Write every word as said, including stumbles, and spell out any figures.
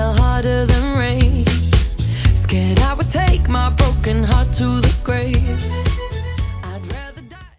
fell harder than rain. Scared I would take my broken heart to the grave.